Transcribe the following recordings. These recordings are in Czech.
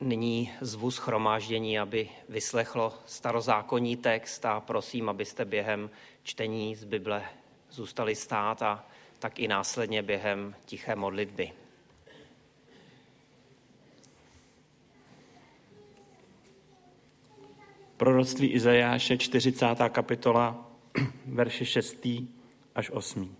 nyní zvu shromáždění, aby vyslechlo starozákonní text a prosím, abyste během čtení z Bible zůstali stát a tak i následně během tiché modlitby. Proroctví Izajáše, 40. kapitola, verše 6. až 8.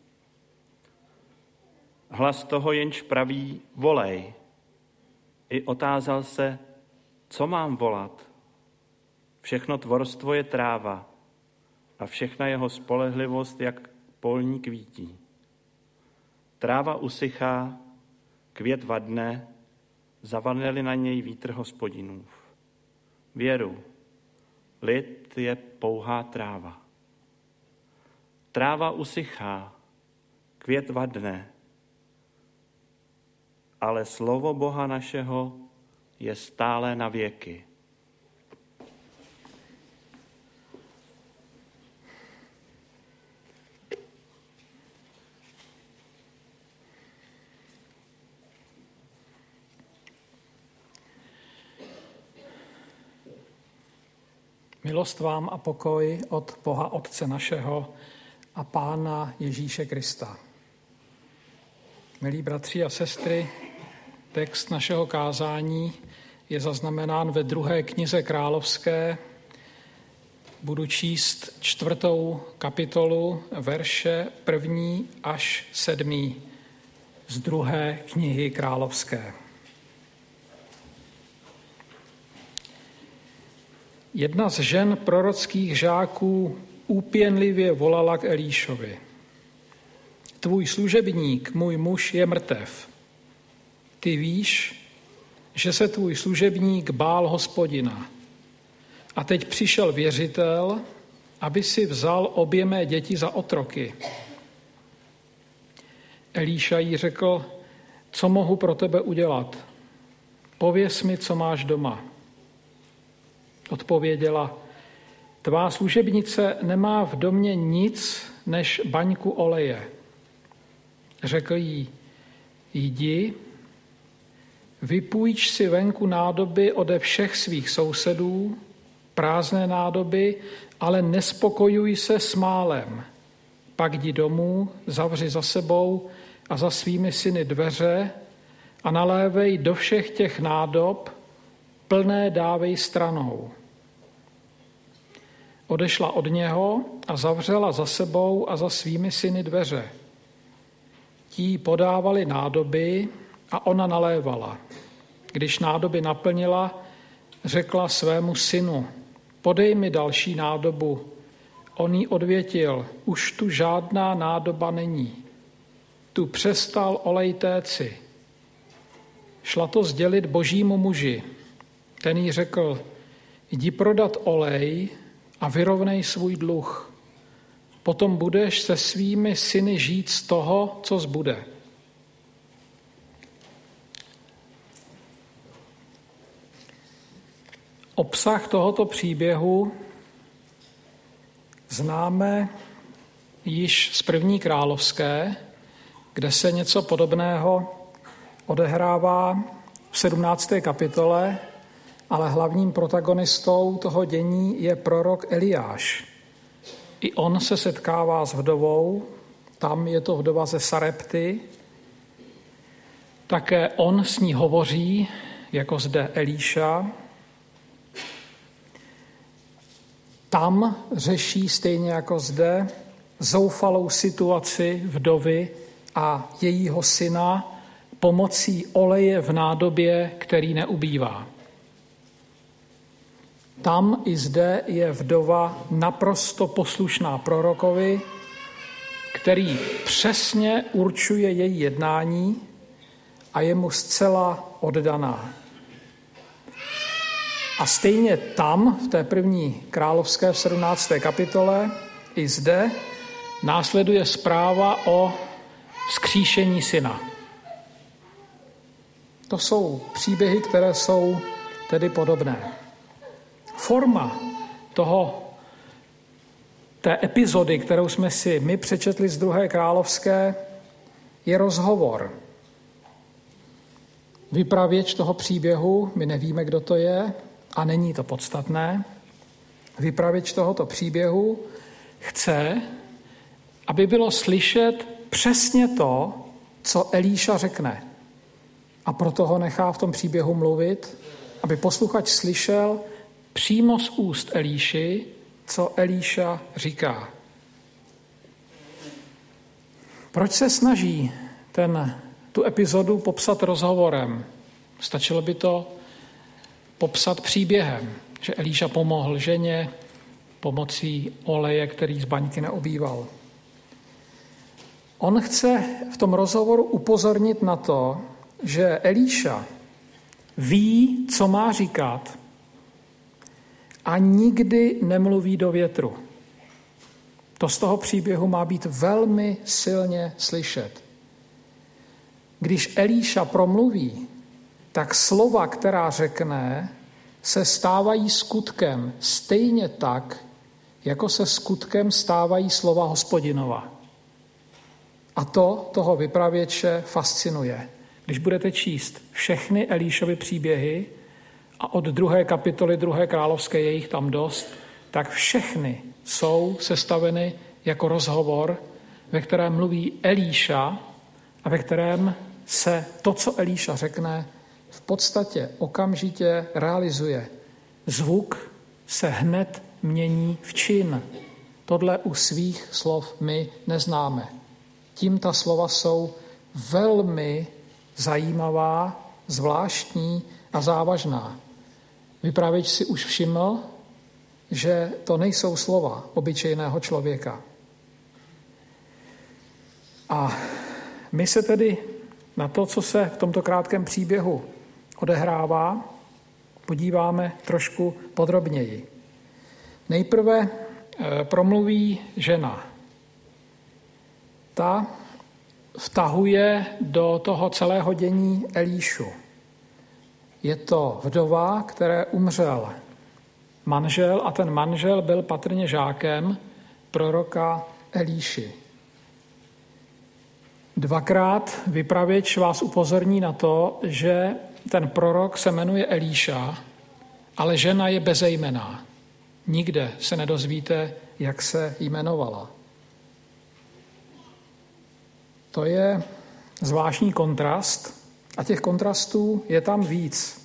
Hlas toho, jenž praví, volej. I otázal se, co mám volat. Všechno tvorstvo je tráva a všechna jeho spolehlivost jak polní kvítí. Tráva usychá, květ vadne, zavadne-li na něj vítr Hospodinův. Věru, lid je pouhá tráva. Tráva usychá, květ vadne, ale slovo Boha našeho je stále na věky. Milost vám a pokoj od Boha Otce našeho a Pána Ježíše Krista. Milí bratři a sestry, text našeho kázání je zaznamenán ve 2. knize Královské. Budu číst 4. kapitolu, verše 1. až 7. z 2. knihy Královské. Jedna z žen prorockých žáků úpěnlivě volala k Elíšovi. Tvůj služebník, můj muž, je mrtev. Ty víš, že se tvůj služebník bál Hospodina. A teď přišel věřitel, aby si vzal obě mé děti za otroky. Elíša jí řekl, co mohu pro tebe udělat? Pověz mi, co máš doma. Odpověděla, tvá služebnice nemá v domě nic než baňku oleje. Řekl jí, jdi, vypůjč si venku nádoby ode všech svých sousedů, prázdné nádoby, ale nespokojuj se s málem. Pak jdi domů, zavři za sebou a za svými syny dveře a nalévej do všech těch nádob, plné dávej stranou. Odešla od něho a zavřela za sebou a za svými syny dveře. Tí podávali nádoby a ona nalévala. Když nádoby naplnila, řekla svému synu, podej mi další nádobu. On jí odvětil, už tu žádná nádoba není. Tu přestal olej téci. Šla to sdělit božímu muži. Ten jí řekl, jdi prodat olej a vyrovnej svůj dluh. Potom budeš se svými syny žít z toho, co zbude. Obsah tohoto příběhu známe již z 1. královské, kde se něco podobného odehrává v 17. kapitole, ale hlavním protagonistou toho dění je prorok Eliáš. I on se setkává s vdovou, tam je to vdova ze Sarepty. Také on s ní hovoří, jako zde Elíša. Tam řeší stejně jako zde zoufalou situaci vdovy a jejího syna pomocí oleje v nádobě, který neubývá. Tam i zde je vdova naprosto poslušná prorokovi, který přesně určuje její jednání a je mu zcela oddaná. A stejně tam, v té 1. královské v 17. kapitole, i zde následuje zpráva o vzkříšení syna. To jsou příběhy, které jsou tedy podobné. Forma té epizody, kterou jsme si my přečetli z 2. královské, je rozhovor. vypravěč toho příběhu, my nevíme, kdo to je a není to podstatné, vypravěč tohoto příběhu chce, aby bylo slyšet přesně to, co Elíša řekne. A proto ho nechá v tom příběhu mluvit, aby posluchač slyšel přímo z úst Elíši, co Elíša říká. Proč se snaží tu epizodu popsat rozhovorem? Stačilo by to popsat příběhem, že Elíša pomohl ženě pomocí oleje, který z baňky neobýval. On chce v tom rozhovoru upozornit na to, že Elíša ví, co má říkat a nikdy nemluví do větru. To z toho příběhu má být velmi silně slyšet. Když Elíša promluví, tak slova, která řekne, se stávají skutkem stejně tak, jako se skutkem stávají slova Hospodinova. A to toho vypravěče fascinuje. Když budete číst všechny Elíšovy příběhy, a od 2. kapitoly 2. královské je jich tam dost, tak všechny jsou sestaveny jako rozhovor, ve kterém mluví Elíša a ve kterém se to, co Elíša řekne, v podstatě okamžitě realizuje. Zvuk se hned mění v čin. Tohle u svých slov my neznáme. Tím ta slova jsou velmi zajímavá, zvláštní a závažná. Vypravěč si už všiml, že to nejsou slova obyčejného člověka. A my se tedy na to, co se v tomto krátkém příběhu odehrává, podíváme trošku podrobněji. Nejprve promluví žena. Ta vtahuje do toho celého dění Elíšu. Je to vdova, které umřel manžel a ten manžel byl patrně žákem proroka Elíši. Dvakrát vypravěč vás upozorní na to, že ten prorok se jmenuje Elíša, ale žena je bezejmenná. Nikde se nedozvíte, jak se jmenovala. To je zvláštní kontrast a těch kontrastů je tam víc.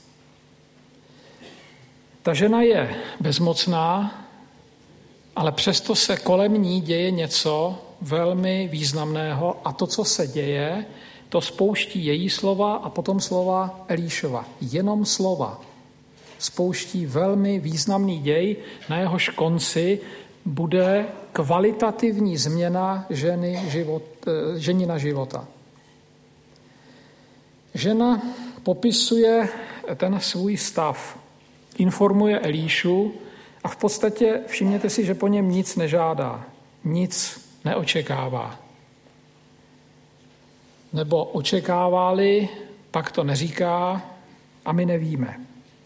Ta žena je bezmocná, ale přesto se kolem ní děje něco velmi významného a to, co se děje, to spouští její slova a potom slova Elíšova. Jenom slova spouští velmi významný děj, na jehož konci bude kvalitativní změna ženina života. Žena popisuje ten svůj stav, informuje Elíšu a v podstatě všimněte si, že po něm nic nežádá, nic neočekává. Nebo očekává-li, pak to neříká a my nevíme.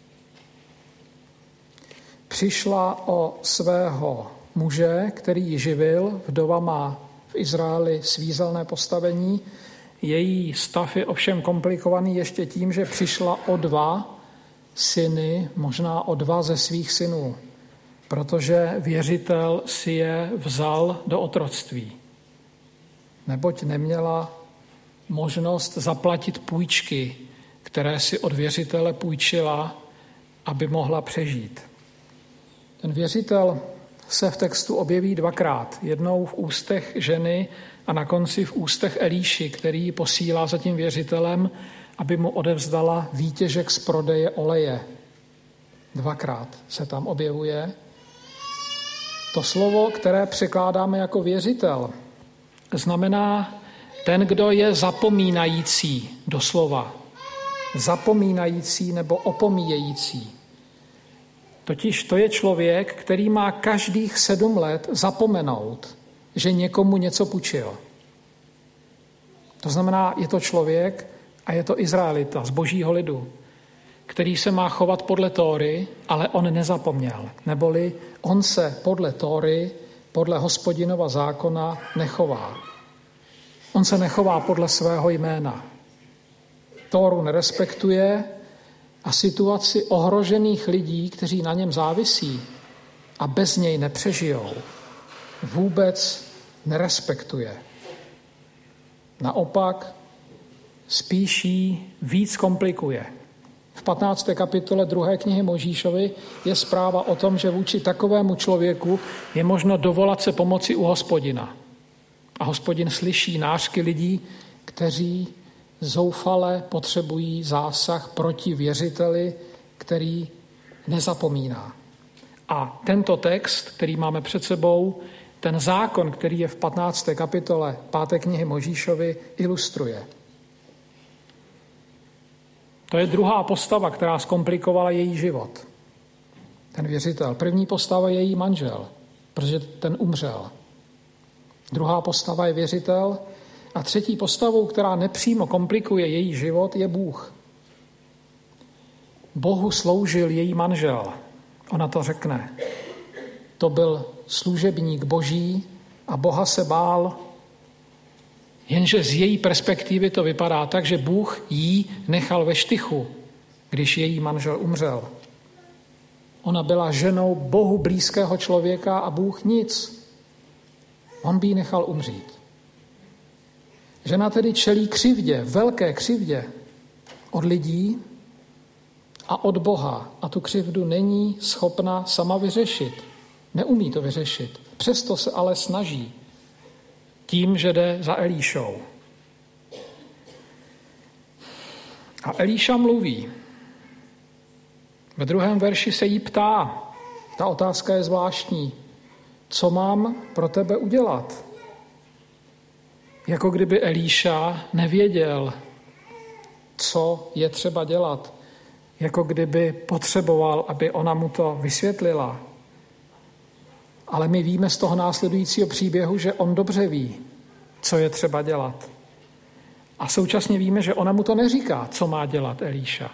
Přišla o svého muže, který ji živil, vdova má v Izraeli svízelné postavení. Její stav je ovšem komplikovaný ještě tím, že přišla o 2 syny, možná o 2 ze svých synů, protože věřitel si je vzal do otroctví, neboť neměla možnost zaplatit půjčky, které si od věřitele půjčila, aby mohla přežít. Ten věřitel se v textu objeví 2krát. Jednou v ústech ženy a na konci v ústech Elíši, který ji posílá za tím věřitelem, aby mu odevzdala výtěžek z prodeje oleje. 2krát se tam objevuje. To slovo, které překládáme jako věřitel, znamená ten, kdo je zapomínající doslova. Zapomínající nebo opomíjející. Totiž to je člověk, který má každých 7 let zapomenout, že někomu něco půjčil. To znamená, je to člověk a je to Izraelita z božího lidu, který se má chovat podle Tóry, ale on nezapomněl. Neboli on se podle Tóry, podle Hospodinova zákona nechová. On se nechová podle svého jména. Tóru nerespektuje a situaci ohrožených lidí, kteří na něm závisí a bez něj nepřežijou, vůbec nerespektuje. Naopak spíš ji víc komplikuje. V 15. kapitole 2. knihy Mojžíšovi je zpráva o tom, že vůči takovému člověku je možno dovolat se pomoci u Hospodina. A Hospodin slyší nářky lidí, kteří zoufale potřebují zásah proti věřiteli, který nezapomíná. A tento text, který máme před sebou, ten zákon, který je v 15. kapitole 5. knihy Mojžíšovi, ilustruje. To je druhá postava, která zkomplikovala její život. Ten věřitel. První postava je její manžel, protože ten umřel. Druhá postava je věřitel a třetí postavou, která nepřímo komplikuje její život, je Bůh. Bohu sloužil její manžel. Ona to řekne. To byl služebník Boží a Boha se bál, jenže z její perspektivy to vypadá tak, že Bůh jí nechal ve štychu, když její manžel umřel. Ona byla ženou Bohu blízkého člověka a Bůh nic. On by ji nechal umřít. Žena tedy čelí křivdě, velké křivdě od lidí a od Boha a tu křivdu není schopna sama vyřešit. Neumí to vyřešit. Přesto se ale snaží tím, že jde za Elíšou. A Elíša mluví. Ve 2. verši se jí ptá. Ta otázka je zvláštní. Co mám pro tebe udělat? Jako kdyby Elíša nevěděl, co je třeba dělat. Jako kdyby potřeboval, aby ona mu to vysvětlila. Ale my víme z toho následujícího příběhu, že on dobře ví, co je třeba dělat. A současně víme, že ona mu to neříká, co má dělat Elíša.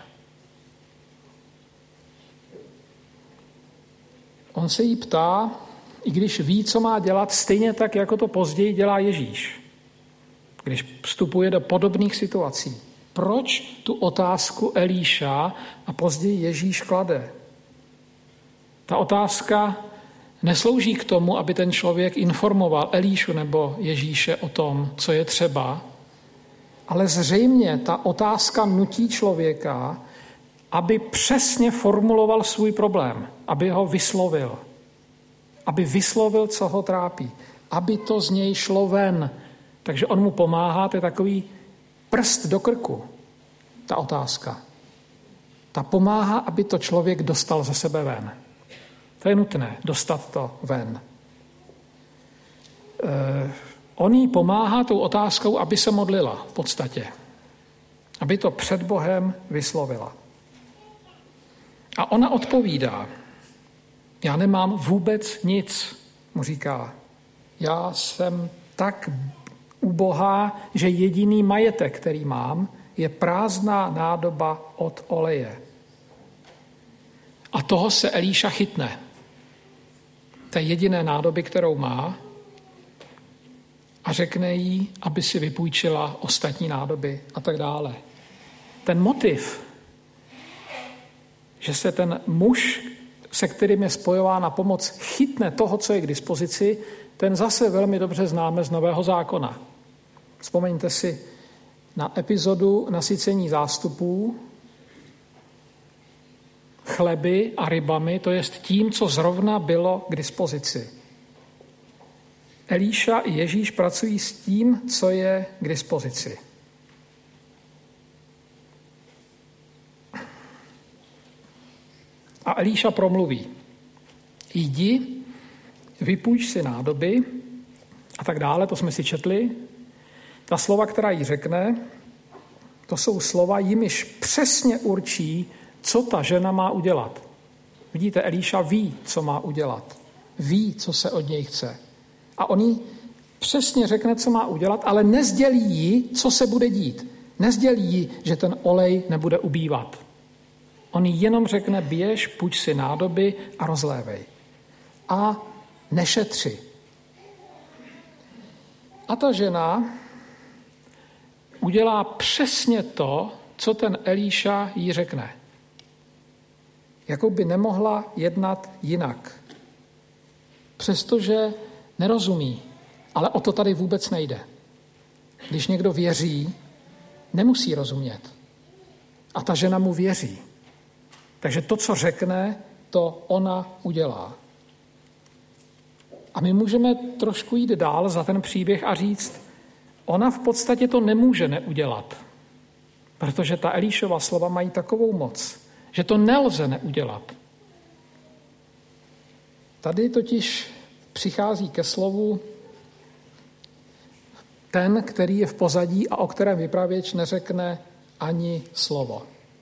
On se jí ptá, i když ví, co má dělat, stejně tak, jako to později dělá Ježíš, když vstupuje do podobných situací. Proč tu otázku Elíša a později Ježíš klade? Ta otázka neslouží k tomu, aby ten člověk informoval Elíšu nebo Ježíše o tom, co je třeba, ale zřejmě ta otázka nutí člověka, aby přesně formuloval svůj problém, aby ho vyslovil. Aby vyslovil, co ho trápí. Aby to z něj šlo ven. Takže on mu pomáhá, to je takový prst do krku, ta otázka. Ta pomáhá, aby to člověk dostal ze sebe ven. To je nutné, dostat to ven. On jí pomáhá tou otázkou, aby se modlila v podstatě. Aby to před Bohem vyslovila. A ona odpovídá. Já nemám vůbec nic, mu říká. Já jsem tak ubohá, že jediný majetek, který mám, je prázdná nádoba od oleje. A toho se Elíša chytne. Té jediné nádoby, kterou má, a řekne jí, aby si vypůjčila ostatní nádoby a tak dále. Ten motiv, že se ten muž, se kterým je spojována pomoc, chytne toho, co je k dispozici, ten zase velmi dobře známe z Nového zákona. Vzpomeňte si na epizodu nasycení zástupů chleby a rybami, to jest tím, co zrovna bylo k dispozici. Elíša i Ježíš pracují s tím, co je k dispozici. A Elíša promluví. Jdi, vypůjč si nádoby a tak dále, to jsme si četli. Ta slova, která jí řekne, to jsou slova, jimiž přesně určí, co ta žena má udělat. Vidíte, Elíša ví, co má udělat. Ví, co se od něj chce. A on jí přesně řekne, co má udělat, ale nezdělí jí, co se bude dít. Nezdělí jí, že ten olej nebude ubývat. On jí jenom řekne, běž, půjč si nádoby a rozlévej. A nešetři. A ta žena udělá přesně to, co ten Elíša jí řekne. Jako by nemohla jednat jinak. Přestože nerozumí, ale o to tady vůbec nejde. Když někdo věří, nemusí rozumět. A ta žena mu věří. Takže to, co řekne, to ona udělá. A my můžeme trošku jít dál za ten příběh a říct, ona v podstatě to nemůže neudělat, protože ta Elíšova slova mají takovou moc, že to nelze neudělat. Tady totiž přichází ke slovu ten, který je v pozadí a o kterém vypravěč neřekne ani slovo,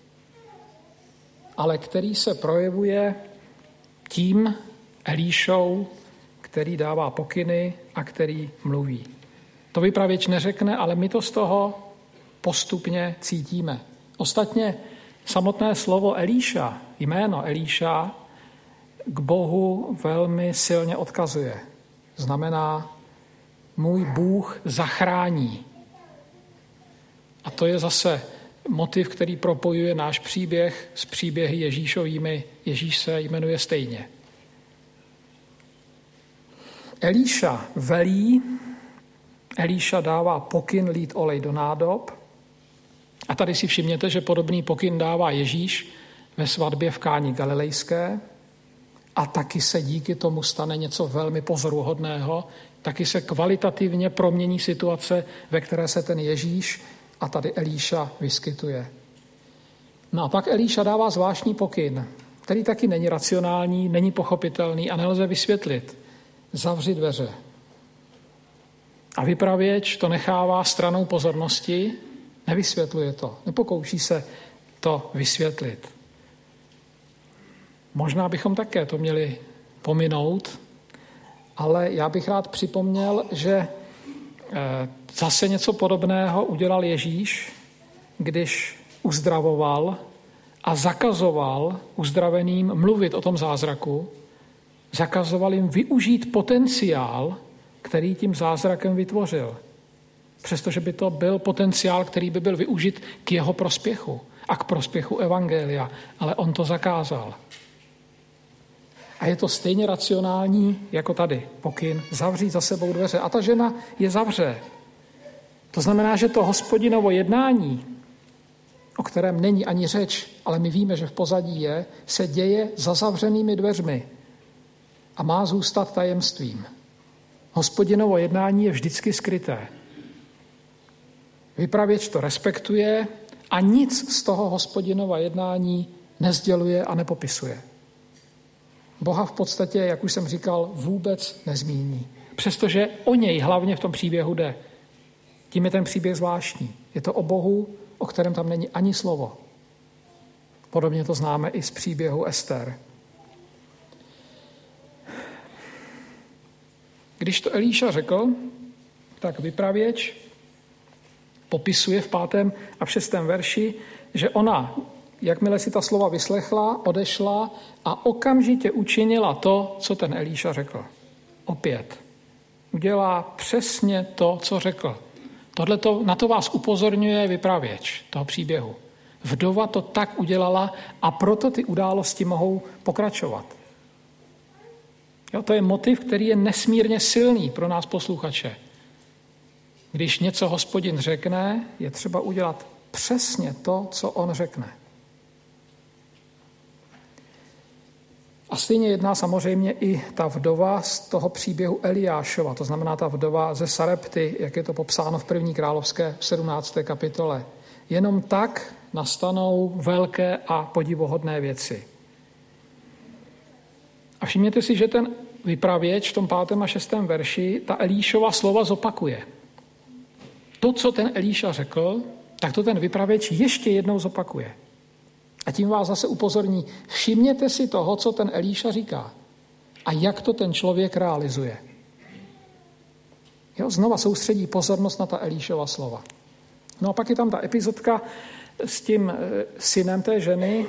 ale který se projevuje tím Elíšou, který dává pokyny a který mluví. To vypravěč neřekne, ale my to z toho postupně cítíme. Ostatně samotné slovo Elíša, jméno Elíša, k Bohu velmi silně odkazuje. Znamená, můj Bůh zachrání. A to je zase motiv, který propojuje náš příběh s příběhy Ježíšovými. Ježíš se jmenuje stejně. Elíša velí, Elíša dává pokyn lít olej do nádob. A tady si všimněte, že podobný pokyn dává Ježíš ve svatbě v Káni Galilejské. A taky se díky tomu stane něco velmi pozoruhodného. Taky se kvalitativně promění situace, ve které se ten Ježíš a tady Elíša vyskytuje. No a pak Elíša dává zvláštní pokyn, který taky není racionální, není pochopitelný a nelze vysvětlit. Zavři dveře. A vypravěč to nechává stranou pozornosti, nevysvětluje to, nepokouší se to vysvětlit. Možná bychom také to měli pominout, ale já bych rád připomněl, že zase něco podobného udělal Ježíš, když uzdravoval a zakazoval uzdraveným mluvit o tom zázraku, zakazoval jim využít potenciál, který tím zázrakem vytvořil. Přestože by to byl potenciál, který by byl využit k jeho prospěchu a k prospěchu evangelia, ale on to zakázal. A je to stejně racionální jako tady. Pokyn zavřít za sebou dveře. A ta žena je zavře. To znamená, že to Hospodinovo jednání, o kterém není ani řeč, ale my víme, že v pozadí je, se děje za zavřenými dveřmi a má zůstat tajemstvím. Hospodinovo jednání je vždycky skryté. Vypravěč to respektuje a nic z toho Hospodinova jednání nezděluje a nepopisuje. Boha v podstatě, jak už jsem říkal, vůbec nezmíní. Přestože o něj hlavně v tom příběhu jde. Tím je ten příběh zvláštní. Je to o Bohu, o kterém tam není ani slovo. Podobně to známe i z příběhu Ester. Když to Elíša řekl, tak vypravěč popisuje v 5. a v 6. verši, že ona, jakmile si ta slova vyslechla, odešla a okamžitě učinila to, co ten Elíša řekl. Opět. Udělá přesně to, co řekl. Na to vás upozorňuje vypravěč toho příběhu. Vdova to tak udělala a proto ty události mohou pokračovat. Jo, to je motiv, který je nesmírně silný pro nás posluchače. Když něco Hospodin řekne, je třeba udělat přesně to, co on řekne. A stejně jedná samozřejmě i ta vdova z toho příběhu Eliášova, to znamená ta vdova ze Sarepty, jak je to popsáno v 1. královské v 17. kapitole. Jenom tak nastanou velké a podivuhodné věci. A všimněte si, že ten vypravěč v tom 5. a 6. verši ta Elíšova slova zopakuje. To, co ten Elíša řekl, tak to ten vypravěč ještě jednou zopakuje. A tím vás zase upozorní, všimněte si toho, co ten Elíša říká a jak to ten člověk realizuje. Jo, znova soustředí pozornost na ta Elíšova slova. No a pak je tam ta epizodka s tím synem té ženy.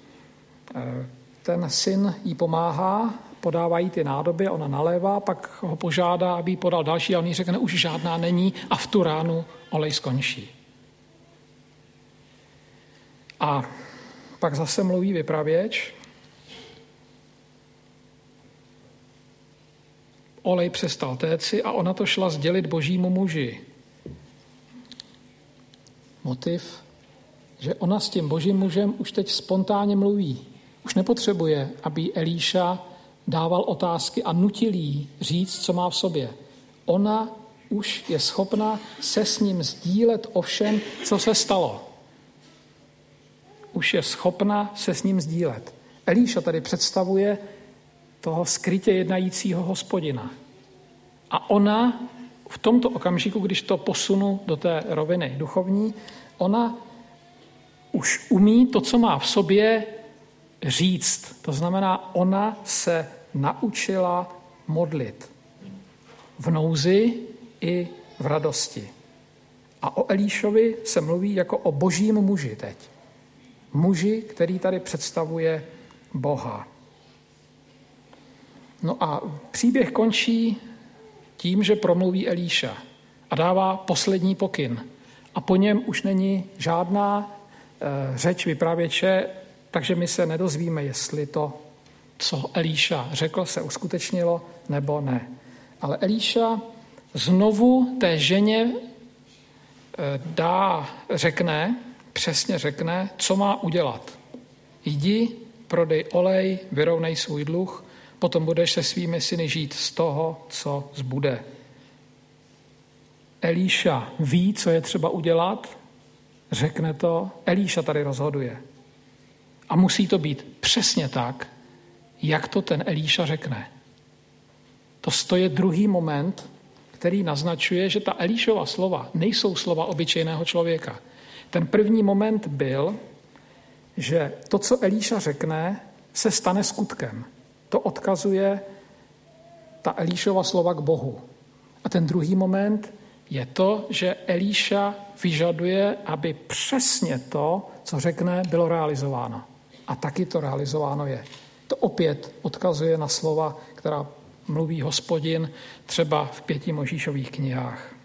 Ten syn jí pomáhá, podává jí ty nádoby, ona nalévá, pak ho požádá, aby jí podal další a on jí řekne, už žádná není a v tu ránu olej skončí. A pak zase mluví vypravěč. Olej přestal téci a ona to šla sdělit božímu muži. Motiv, že ona s tím božím mužem už teď spontánně mluví. Už nepotřebuje, aby Elíša dával otázky a nutil jí říct, co má v sobě. Ona už je schopna se s ním sdílet o všem, co se stalo. Už je schopna se s ním sdílet. Elíša tady představuje toho skrytě jednajícího Hospodina. A ona v tomto okamžiku, když to posunu do té roviny duchovní, ona už umí to, co má v sobě, říct. To znamená, ona se naučila modlit. V nouzi i v radosti. A o Elíšovi se mluví jako o božím muži teď. Muži, který tady představuje Boha. No a příběh končí tím, že promluví Elíša a dává poslední pokyn. A po něm už není žádná řeč vypravěče, takže my se nedozvíme, jestli to, co Elíša řekl, se uskutečnilo nebo ne. Ale Elíša znovu té ženě přesně řekne, co má udělat. Jdi, prodej olej, vyrovnej svůj dluh, potom budeš se svými syny žít z toho, co zbude. Elíša ví, co je třeba udělat, řekne to, Elíša tady rozhoduje. A musí to být přesně tak, jak to ten Elíša řekne. To je druhý moment, který naznačuje, že ta Elíšova slova nejsou slova obyčejného člověka. Ten první moment byl, že to, co Elíša řekne, se stane skutkem. To odkazuje ta Elíšova slova k Bohu. A ten druhý moment je to, že Elíša vyžaduje, aby přesně to, co řekne, bylo realizováno. A taky to realizováno je. To opět odkazuje na slova, která mluví Hospodin třeba v 5 Mojžíšových knihách.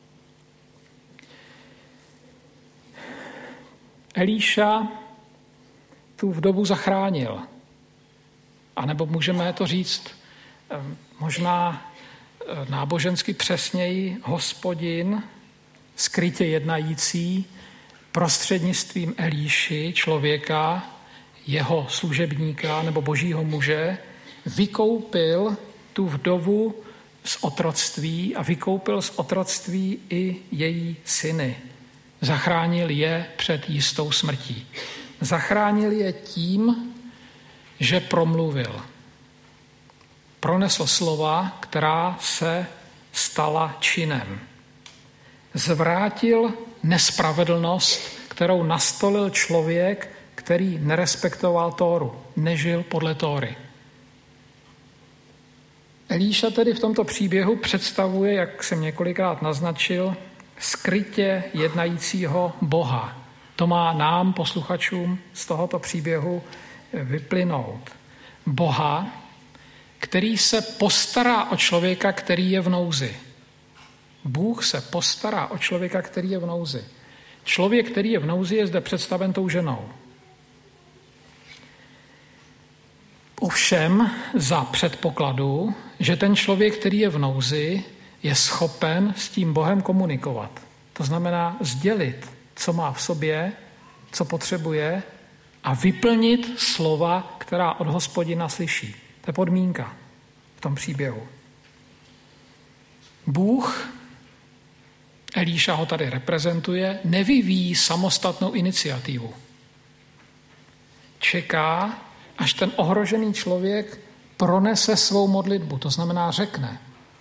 Elíša tu vdovu zachránil. A nebo můžeme to říct možná nábožensky přesněji, Hospodin, skrytě jednající, prostřednictvím Elíši, člověka, jeho služebníka nebo božího muže, vykoupil tu vdovu z otroctví a vykoupil z otroctví i její syny. Zachránil je před jistou smrtí. Zachránil je tím, že promluvil. Pronesl slova, která se stala činem. Zvrátil nespravedlnost, kterou nastolil člověk, který nerespektoval Tóru, nežil podle Tóry. Elíša tedy v tomto příběhu představuje, jak jsem několikrát naznačil, skrytě jednajícího Boha. To má nám, posluchačům, z tohoto příběhu vyplynout. Boha, který se postará o člověka, který je v nouzi. Bůh se postará o člověka, který je v nouzi. Člověk, který je v nouzi, je zde představen tou ženou. Ovšem za předpokladu, že ten člověk, který je v nouzi, je schopen s tím Bohem komunikovat. To znamená sdělit, co má v sobě, co potřebuje a vyplnit slova, která od Hospodina slyší. To je podmínka v tom příběhu. Bůh, Elíša ho tady reprezentuje, nevyvíjí samostatnou iniciativu. Čeká, až ten ohrožený člověk pronese svou modlitbu, to znamená řekne.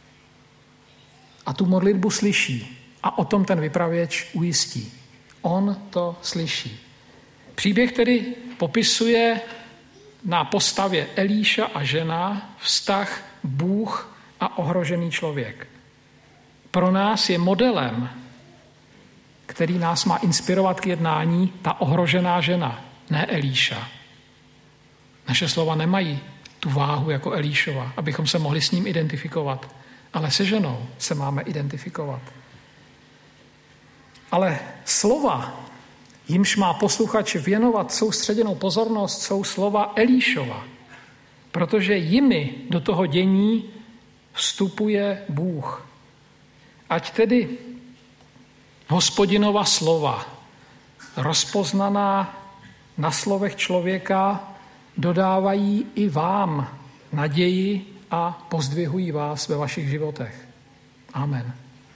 A tu modlitbu slyší. A o tom ten vypravěč ujistí. On to slyší. Příběh tedy popisuje na postavě Elíša a žena vztah Bůh a ohrožený člověk. Pro nás je modelem, který nás má inspirovat k jednání, ta ohrožená žena, ne Elíša. Naše slova nemají tu váhu jako Elíšova, abychom se mohli s ním identifikovat, ale se ženou se máme identifikovat. Ale slova Jimž má posluchač věnovat soustředěnou pozornost, jsou slova Elíšova, protože jimi do toho dění vstupuje Bůh. Ať tedy Hospodinova slova, rozpoznaná na slovech člověka, dodávají i vám naději a pozdvihují vás ve vašich životech. Amen.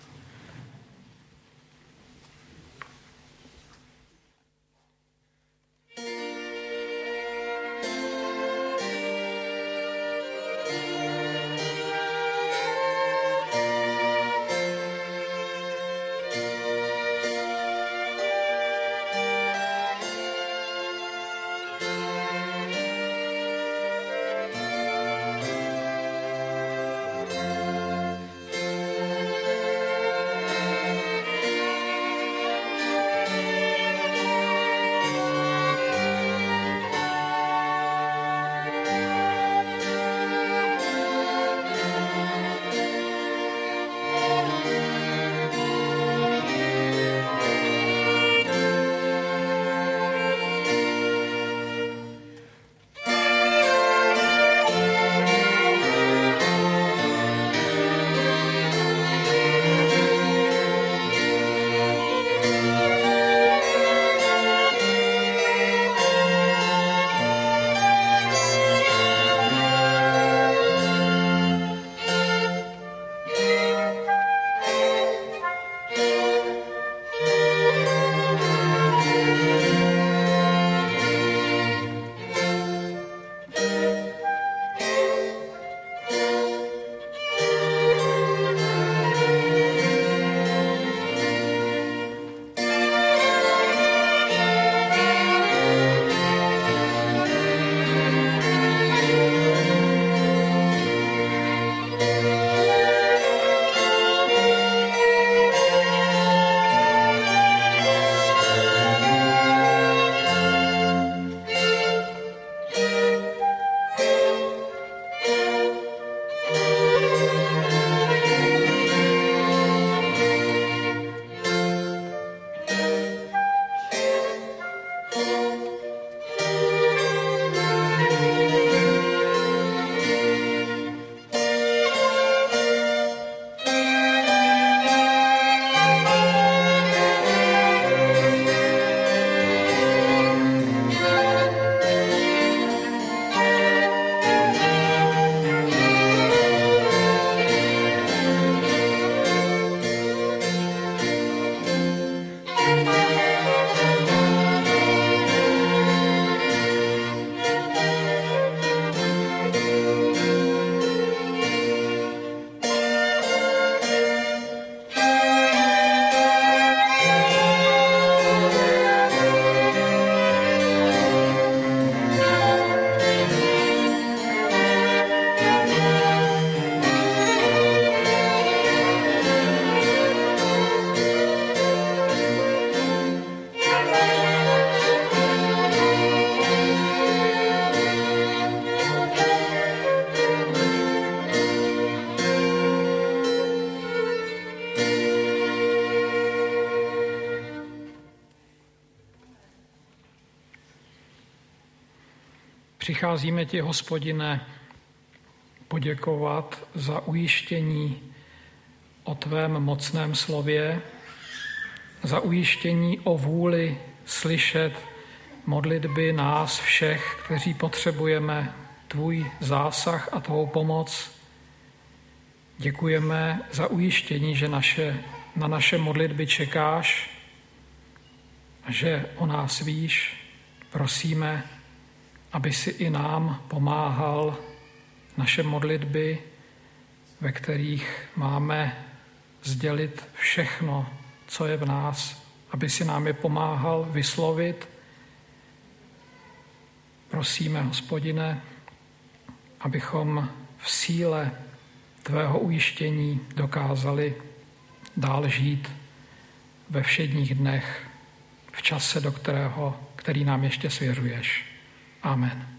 Přicházíme ti, Hospodine, poděkovat za ujištění o tvém mocném slově, za ujištění o vůli slyšet modlitby nás všech, kteří potřebujeme tvůj zásah a tvou pomoc. Děkujeme za ujištění, že na naše modlitby čekáš a že o nás víš. Prosíme, aby si i nám pomáhal naše modlitby, ve kterých máme sdělit všechno, co je v nás, aby si nám je pomáhal vyslovit. Prosíme, Hospodine, abychom v síle tvého ujištění dokázali dál žít ve všedních dnech, v čase, který nám ještě svěřuješ. Amen.